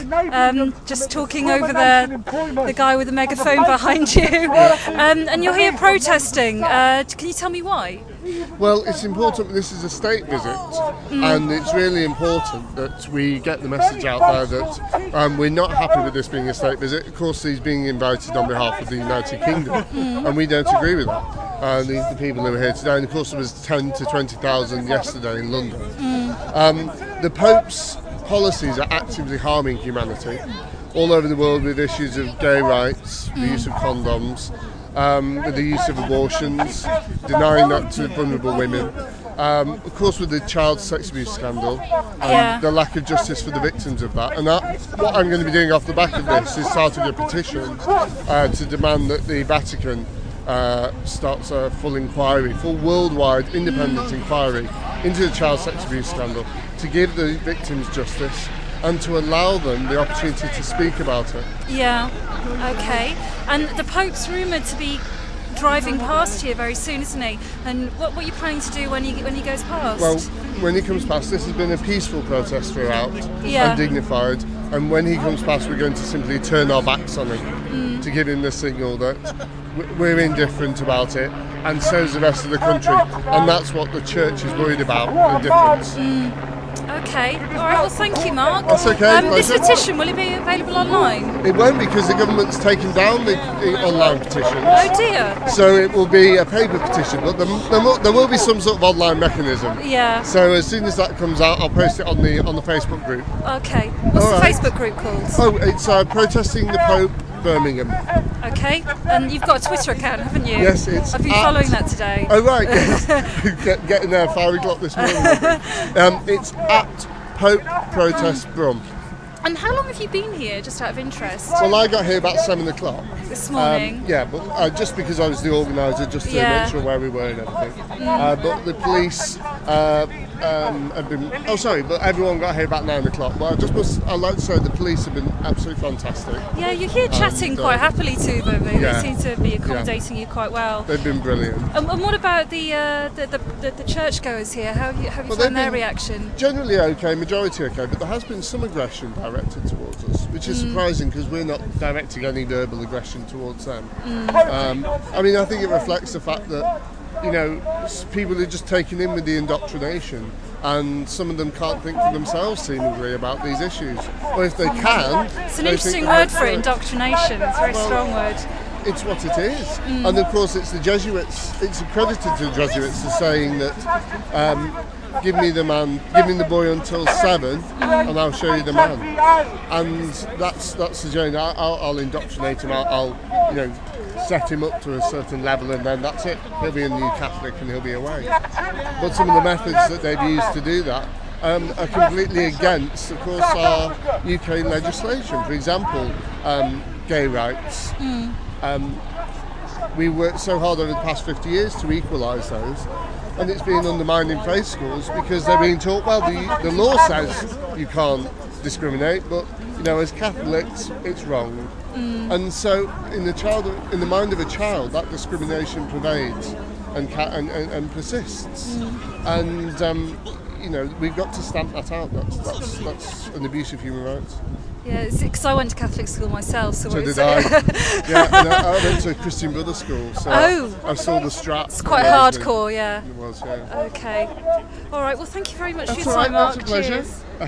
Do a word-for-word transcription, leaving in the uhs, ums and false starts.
um, just talking over the, the guy with the megaphone behind you. Um, and you're here protesting. Uh, can you tell me why? Well, it's important. This is a state visit, mm. and it's really important that we get the message out there that um, we're not happy with this being a state visit. Of course, he's being invited on behalf of the United Kingdom, mm. and we don't agree with that. Uh, these are the people who are here today, and of course there was ten to twenty thousand yesterday in London. Mm. Um, the Pope's policies are actively harming humanity all over the world with issues of gay rights, mm. the use of condoms, Um, with the use of abortions, denying that to vulnerable women. Um, of course, with the child sex abuse scandal and yeah. the lack of justice for the victims of that. And that, what I'm going to be doing off the back of this is starting a petition uh, to demand that the Vatican uh, starts a full inquiry, full worldwide independent inquiry into the child sex abuse scandal to give the victims justice and to allow them the opportunity to speak about it. Yeah, okay. And the Pope's rumoured to be driving past here very soon, isn't he? And what, what are you planning to do when he when he goes past? Well, when he comes past, this has been a peaceful protest throughout, yeah. and dignified, and when he comes past we're going to simply turn our backs on him mm. to give him the signal that we're indifferent about it, and so is the rest of the country, and that's what the Church is worried about, indifference. Mm. Okay, all right, well thank you, Mark. That's okay. Um, this petition, will it be available online? It won't, because the government's taken down the, the online petition. Oh dear. So it will be a paper petition, but there, there, will, there will be some sort of online mechanism. Yeah. So as soon as that comes out, I'll post it on the on the Facebook group. Okay. What's all the right. Facebook group called? Oh, it's uh, Protesting the Pope, Birmingham. Okay, and you've got a Twitter account, haven't you? Yes, it's. I've been at, following that today. Oh right, yes. Get, getting there five o'clock this morning. um, it's at Pope Protest Brum. And how long have you been here, just out of interest? Well, I got here about seven o'clock. This morning? Um, yeah, but uh, just because I was the organiser, just to yeah. make sure where we were and everything. Mm. Uh, but the police uh, um, have been... Oh, sorry, but everyone got here about nine o'clock. Well, I just must... I'd like to say the police have been absolutely fantastic. Yeah, you're here chatting and, uh, quite happily to them. They yeah. seem to be accommodating yeah. you quite well. They've been brilliant. And, and what about the, uh, the, the, the the churchgoers here? How have you, have you well, found their reaction? Generally okay, majority okay, but there has been some aggression directed towards us, which is mm. surprising because we're not directing any verbal aggression towards them. Mm. Um, I mean, I think it reflects the fact that, you know, people are just taken in with the indoctrination, and some of them can't think for themselves seemingly about these issues. Or if they can... It's an interesting word for it, indoctrination. It's a very well, strong word. It's what it is. Mm. And of course it's the Jesuits, it's accredited to the Jesuits as saying that um, give me the man, give me the boy until seven and I'll show you the man. And that's that's the journey. I'll, I'll indoctrinate him, I'll, I'll you know set him up to a certain level, and then that's it. He'll be a new Catholic and he'll be away. But some of the methods that they've used to do that um, are completely against, of course, our U K legislation. For example, um, gay rights. Mm. Um, we worked so hard over the past fifty years to equalise those, and it's been undermined in faith schools because they're being taught, well, the, the law says you can't discriminate, but you know, as Catholics, it's wrong. Mm. And so, in the child, in the mind of a child, that discrimination pervades and ca- and, and, and persists. Mm. And um, you know, we've got to stamp that out. That's that's that's an abuse of human rights. Yeah, because I went to Catholic school myself. So, so did I. yeah, and I, I went to a Christian Brother school, so oh, I saw the strap. It's quite hardcore, yeah. It was, yeah. Okay. All right. Well, thank you very much That's for your time, right, Mark. that's a pleasure. Cheers.